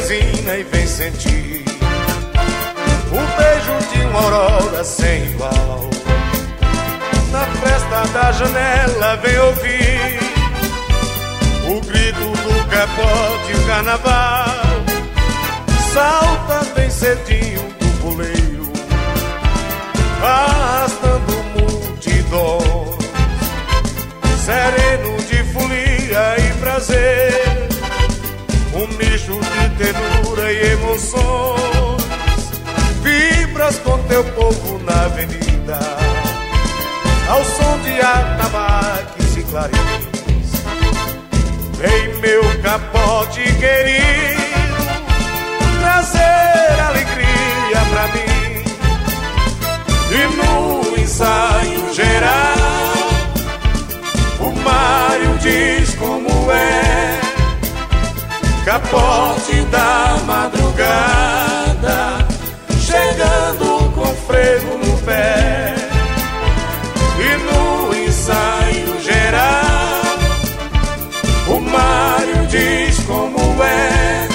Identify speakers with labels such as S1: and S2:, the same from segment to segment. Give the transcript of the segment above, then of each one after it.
S1: Teresina e vem sentir o beijo de uma aurora sem igual. Na fresta da janela vem ouvir o grito do capote e o carnaval. Salta bem cedinho do puleiro, arrastando multidões, sereno de folia e prazer, um misto de ternura e emoções. Vibras com teu povo na avenida, ao som de atabaques e clarins. Vem meu capote querido, trazer alegria pra mim. E no ensaio geral o Mário diz como é. Capote da madrugada, chegando com frevo no pé. E no ensaio geral o Mário diz como é.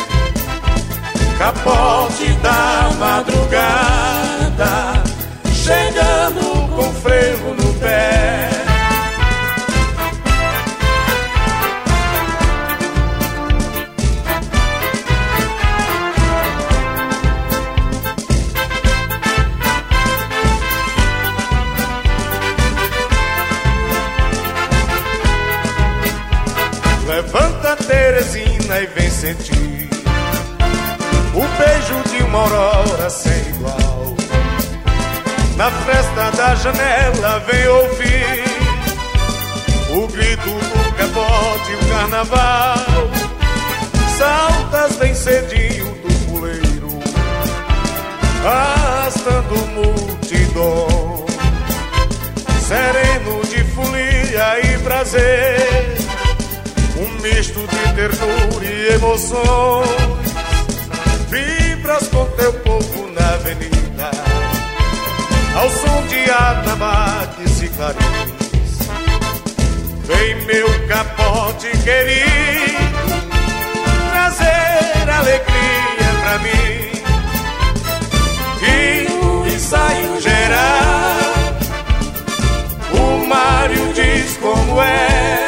S1: Capote da madrugada, chegando com frevo no pé. Levanta Teresina e vem sentir o beijo de uma aurora sem igual. Na fresta da janela vem ouvir o grito do capote e o carnaval. Saltas bem cedinho do puleiro, arrastando multidões, sereno de folia e prazer, um misto de ternura e emoções. Vibras com teu povo na avenida, ao som de atabaques e clarins. Vem meu capote querido, trazer alegria pra mim. E no ensaio geral o Mário diz como é.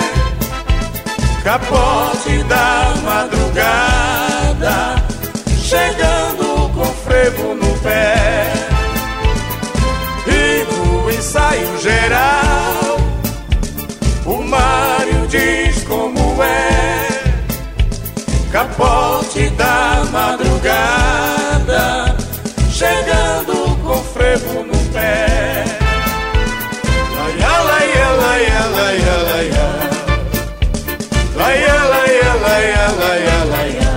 S1: Capote da madrugada, chegando com frevo no pé. E no ensaio geral o Mário diz como é. Capote da madrugada, chegando com frevo no pé. Laia, laia, laia, laia, laia. Laia, laia, laia, laia, laia.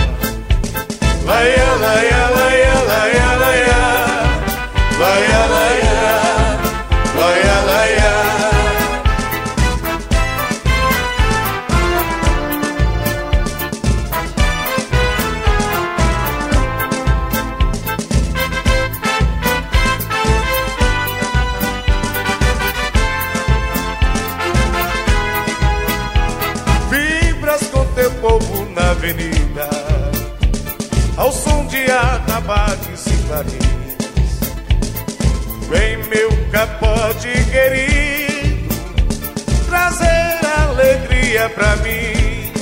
S1: Laia, laia, laia, laia, laia. Laia, laia, laia, laia. Vibras com teu povo na avenida, ao som de atabaques e clarins. Vem meu capote querido, trazer alegria pra mim.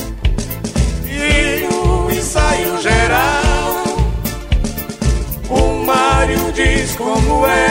S1: E no ensaio geral o Mário diz como é.